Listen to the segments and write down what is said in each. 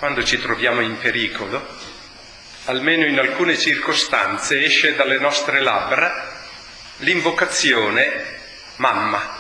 quando ci troviamo in pericolo, almeno in alcune circostanze, esce dalle nostre labbra l'invocazione mamma.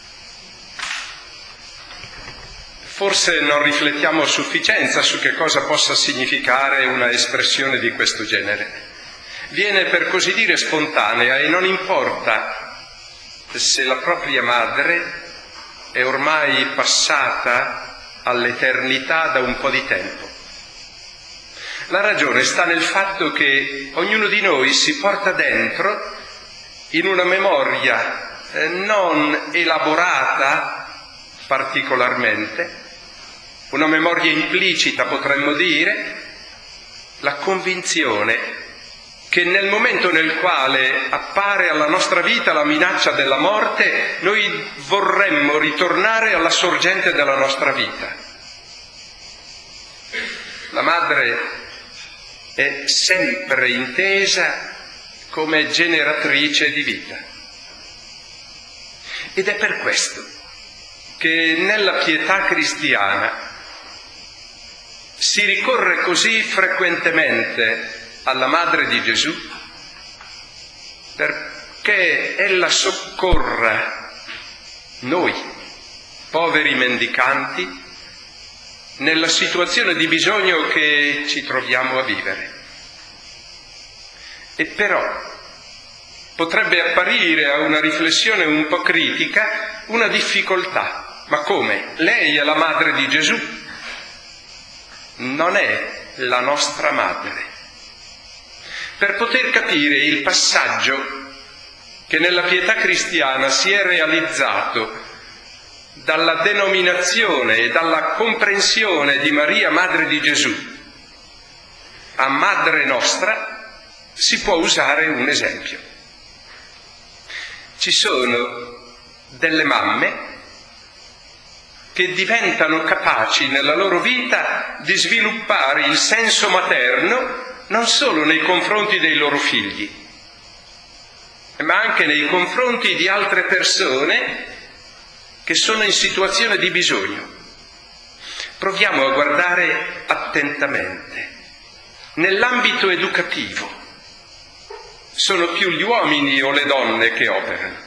Forse non riflettiamo a sufficienza su che cosa possa significare una espressione di questo genere. Viene per così dire spontanea e non importa se la propria madre è ormai passata all'eternità da un po' di tempo. La ragione sta nel fatto che ognuno di noi si porta dentro, in una memoria non elaborata particolarmente, una memoria implicita potremmo dire, la convinzione che nel momento nel quale appare alla nostra vita la minaccia della morte, noi vorremmo ritornare alla sorgente della nostra vita. La madre è sempre intesa come generatrice di vita. Ed è per questo che nella pietà cristiana si ricorre così frequentemente alla Madre di Gesù, perché ella soccorra noi, poveri mendicanti, nella situazione di bisogno che ci troviamo a vivere. E però potrebbe apparire a una riflessione un po' critica una difficoltà. Ma come? Lei è la Madre di Gesù? Non è la nostra madre. Per poter capire il passaggio che nella pietà cristiana si è realizzato dalla denominazione e dalla comprensione di Maria Madre di Gesù a Madre nostra, si può usare un esempio. Ci sono delle mamme che diventano capaci nella loro vita di sviluppare il senso materno non solo nei confronti dei loro figli, ma anche nei confronti di altre persone che sono in situazione di bisogno. Proviamo a guardare attentamente. Nell'ambito educativo sono più gli uomini o le donne che operano.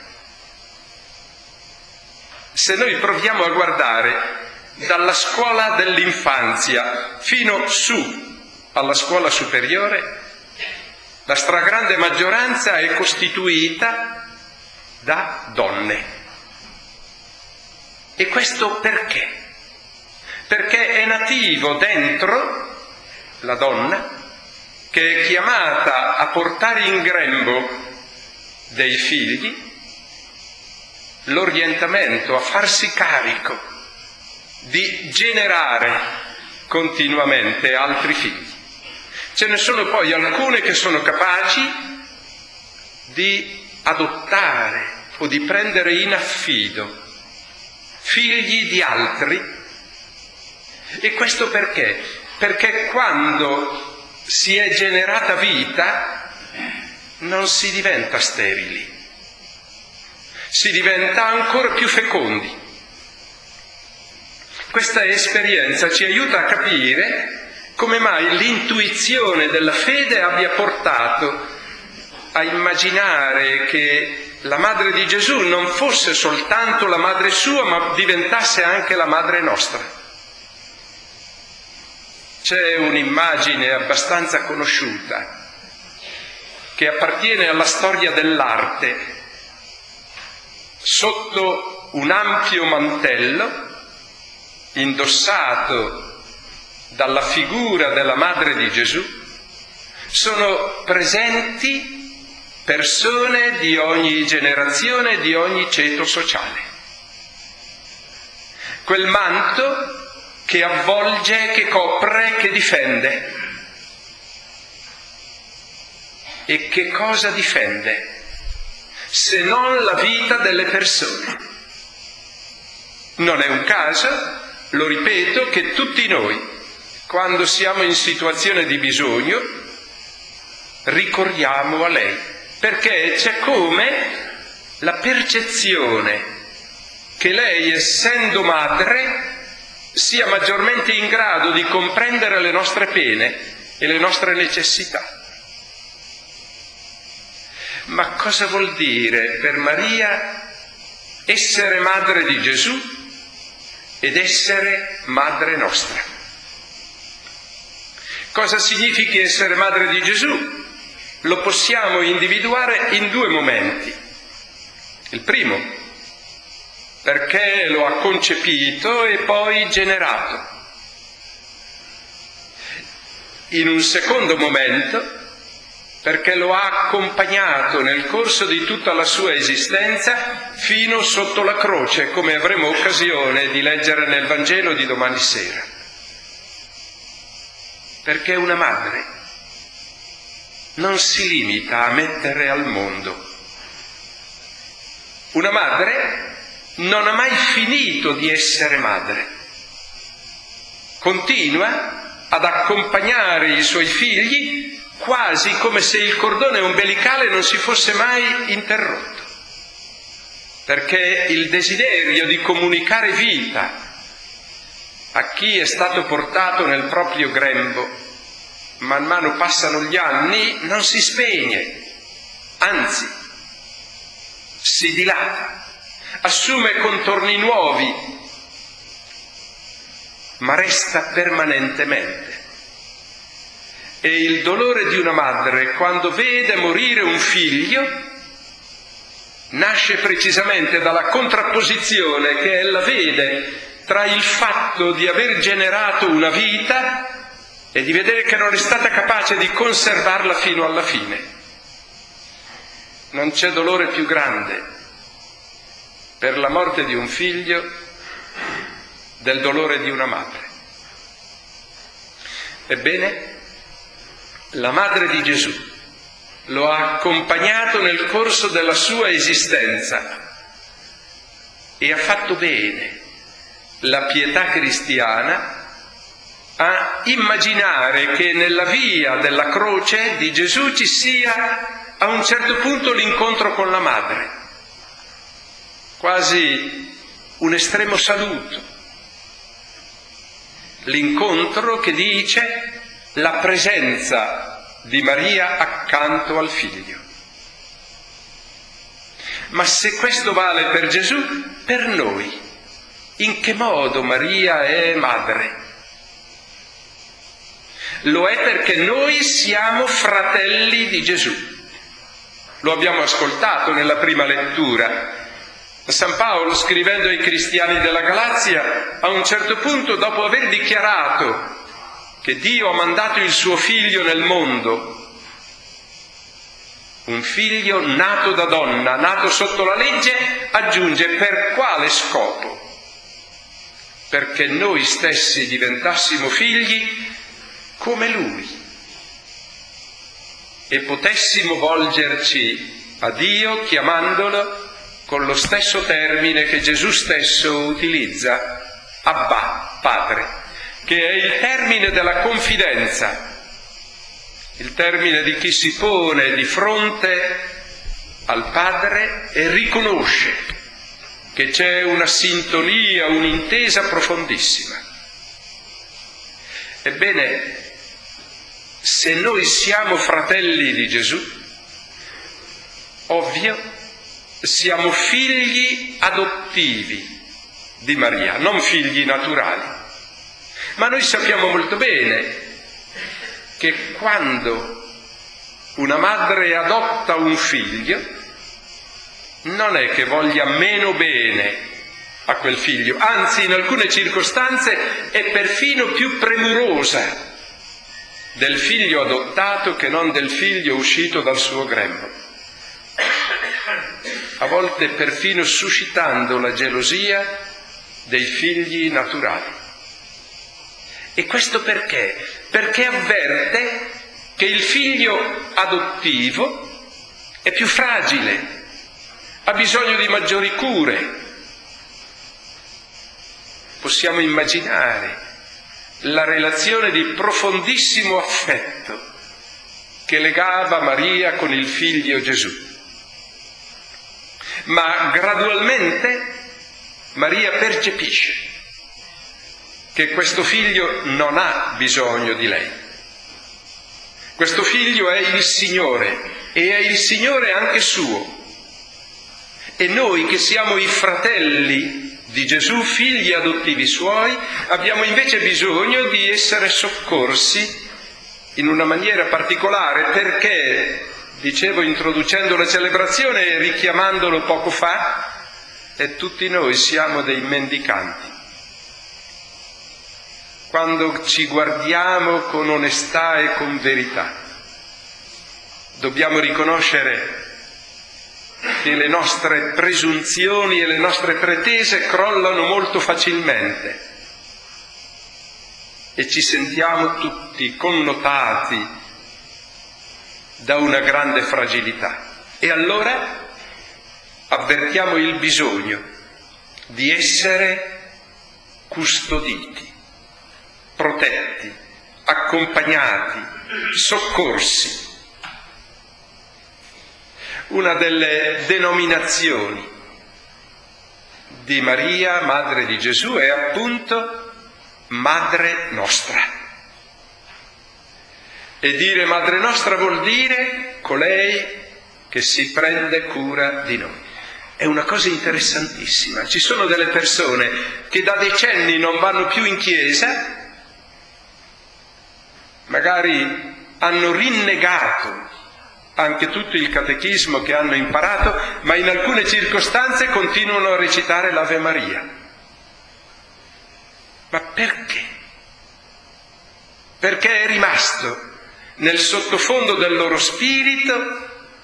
Se noi proviamo a guardare dalla scuola dell'infanzia fino su alla scuola superiore, la stragrande maggioranza è costituita da donne. E questo perché? Perché è nativo dentro la donna, che è chiamata a portare in grembo dei figli, l'orientamento a farsi carico di generare continuamente altri figli. Ce ne sono poi alcune che sono capaci di adottare o di prendere in affido figli di altri. E questo perché? Perché quando si è generata vita non si diventa sterili, si diventa ancora più fecondi. Questa esperienza ci aiuta a capire come mai l'intuizione della fede abbia portato a immaginare che la Madre di Gesù non fosse soltanto la madre sua, ma diventasse anche la madre nostra. C'è un'immagine abbastanza conosciuta che appartiene alla storia dell'arte. Sotto un ampio mantello indossato dalla figura della Madre di Gesù sono presenti persone di ogni generazione, di ogni ceto sociale. Quel manto che avvolge, che copre, che difende. E che cosa difende? Se non la vita delle persone. Non è un caso, lo ripeto, che tutti noi, quando siamo in situazione di bisogno, ricorriamo a lei, perché c'è come la percezione che lei, essendo madre, sia maggiormente in grado di comprendere le nostre pene e le nostre necessità. Ma cosa vuol dire per Maria essere madre di Gesù ed essere madre nostra? Cosa significa essere madre di Gesù? Lo possiamo individuare in due momenti. Il primo, perché lo ha concepito e poi generato. In un secondo momento, perché lo ha accompagnato nel corso di tutta la sua esistenza fino sotto la croce, come avremo occasione di leggere nel Vangelo di domani sera. Perché una madre non si limita a mettere al mondo. Una madre non ha mai finito di essere madre. Continua ad accompagnare i suoi figli quasi come se il cordone ombelicale non si fosse mai interrotto. Perché il desiderio di comunicare vita a chi è stato portato nel proprio grembo, man mano passano gli anni, non si spegne, anzi si dilata, assume contorni nuovi, ma resta permanentemente. E il dolore di una madre quando vede morire un figlio nasce precisamente dalla contrapposizione che ella vede tra il fatto di aver generato una vita e di vedere che non è stata capace di conservarla fino alla fine. Non c'è dolore più grande per la morte di un figlio del dolore di una madre. Ebbene, la madre di Gesù lo ha accompagnato nel corso della sua esistenza e ha fatto bene la pietà cristiana a immaginare che nella via della croce di Gesù ci sia a un certo punto l'incontro con la madre, quasi un estremo saluto, l'incontro che dice la presenza di Maria accanto al figlio. Ma se questo vale per Gesù, per noi, in che modo Maria è madre? Lo è perché noi siamo fratelli di Gesù. Lo abbiamo ascoltato nella prima lettura. San Paolo, scrivendo ai cristiani della Galazia, a un certo punto, dopo aver dichiarato che Dio ha mandato il suo figlio nel mondo, un figlio nato da donna, nato sotto la legge, aggiunge: per quale scopo? Perché noi stessi diventassimo figli come Lui e potessimo volgerci a Dio chiamandolo con lo stesso termine che Gesù stesso utilizza, Abba, Padre, che è il termine della confidenza, il termine di chi si pone di fronte al Padre e riconosce che c'è una sintonia, un'intesa profondissima. Ebbene, se noi siamo fratelli di Gesù, ovvio, siamo figli adottivi di Maria, non figli naturali. Ma noi sappiamo molto bene che quando una madre adotta un figlio, non è che voglia meno bene a quel figlio, anzi in alcune circostanze è perfino più premurosa del figlio adottato che non del figlio uscito dal suo grembo, a volte perfino suscitando la gelosia dei figli naturali. E questo perché? Perché avverte che il figlio adottivo è più fragile, ha bisogno di maggiori cure. Possiamo immaginare la relazione di profondissimo affetto che legava Maria con il figlio Gesù. Ma gradualmente Maria percepisce che questo figlio non ha bisogno di lei. Questo figlio è il Signore e è il Signore anche suo. E noi che siamo i fratelli di Gesù, figli adottivi suoi, abbiamo invece bisogno di essere soccorsi in una maniera particolare perché, dicevo introducendo la celebrazione e richiamandolo poco fa, tutti noi siamo dei mendicanti. Quando ci guardiamo con onestà e con verità, dobbiamo riconoscere che le nostre presunzioni e le nostre pretese crollano molto facilmente e ci sentiamo tutti connotati da una grande fragilità. E allora avvertiamo il bisogno di essere custoditi, protetti, accompagnati, soccorsi. Una delle denominazioni di Maria, Madre di Gesù, è appunto Madre Nostra. E dire Madre Nostra vuol dire colei che si prende cura di noi. È una cosa interessantissima. Ci sono delle persone che da decenni non vanno più in chiesa, magari hanno rinnegato anche tutto il catechismo che hanno imparato, ma in alcune circostanze continuano a recitare l'Ave Maria. Ma perché? Perché è rimasto nel sottofondo del loro spirito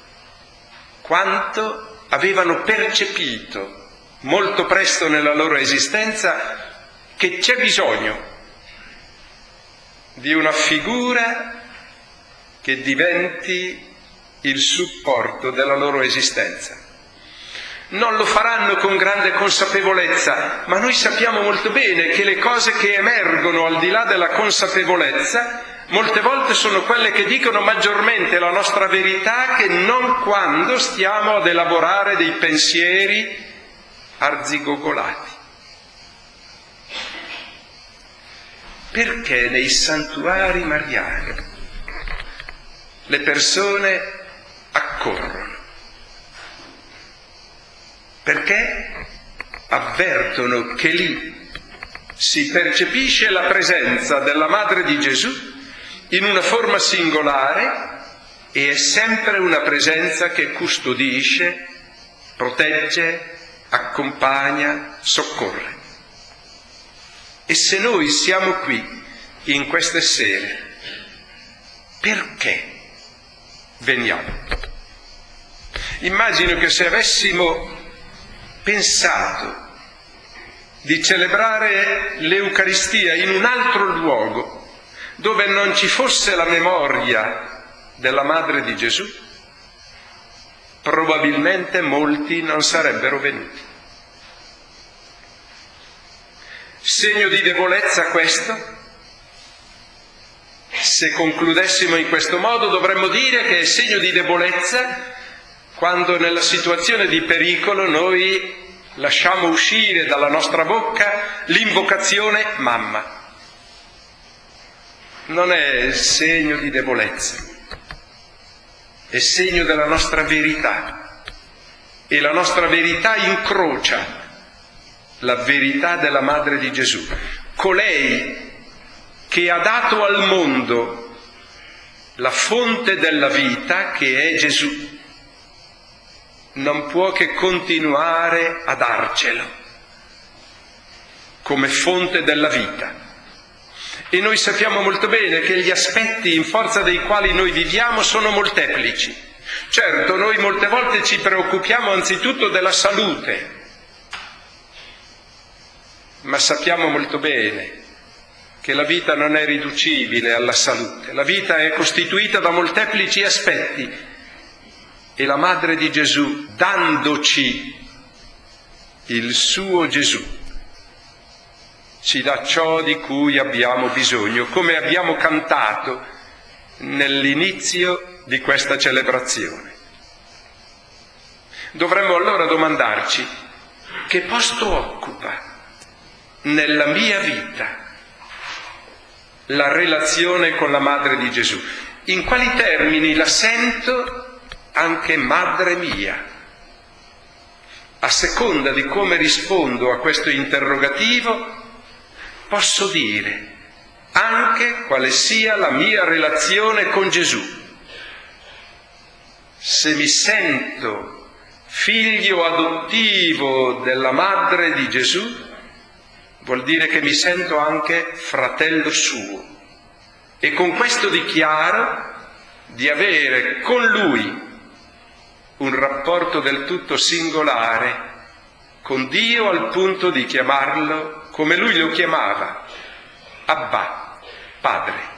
quanto avevano percepito molto presto nella loro esistenza che c'è bisogno di una figura che diventi il supporto della loro esistenza. Non lo faranno con grande consapevolezza, ma noi sappiamo molto bene che le cose che emergono al di là della consapevolezza molte volte sono quelle che dicono maggiormente la nostra verità che non quando stiamo ad elaborare dei pensieri arzigogolati. Perché nei santuari mariani le persone accorrono? Perché avvertono che lì si percepisce la presenza della Madre di Gesù in una forma singolare e è sempre una presenza che custodisce, protegge, accompagna, soccorre. E se noi siamo qui in queste sere, perché veniamo? Immagino che se avessimo pensato di celebrare l'Eucaristia in un altro luogo, dove non ci fosse la memoria della Madre di Gesù, probabilmente molti non sarebbero venuti. Segno di debolezza questo? Se concludessimo in questo modo dovremmo dire che è segno di debolezza quando nella situazione di pericolo noi lasciamo uscire dalla nostra bocca l'invocazione mamma. Non è segno di debolezza, è segno della nostra verità e la nostra verità incrocia la verità della Madre di Gesù, colei che ha dato al mondo la fonte della vita che è Gesù. Non può che continuare a darcelo come fonte della vita. E noi sappiamo molto bene che gli aspetti in forza dei quali noi viviamo sono molteplici. Certo, noi molte volte ci preoccupiamo anzitutto della salute, ma sappiamo molto bene che la vita non è riducibile alla salute. La vita è costituita da molteplici aspetti. E la Madre di Gesù, dandoci il suo Gesù, ci dà ciò di cui abbiamo bisogno, come abbiamo cantato nell'inizio di questa celebrazione. Dovremmo allora domandarci: che posto occupa nella mia vita la relazione con la madre di Gesù? In quali termini la sento anche madre mia? A seconda di come rispondo a questo interrogativo, posso dire anche quale sia la mia relazione con Gesù. Se mi sento figlio adottivo della madre di Gesù, vuol dire che mi sento anche fratello suo. E con questo dichiaro di avere con lui un rapporto del tutto singolare con Dio, al punto di chiamarlo come lui lo chiamava, Abba, Padre.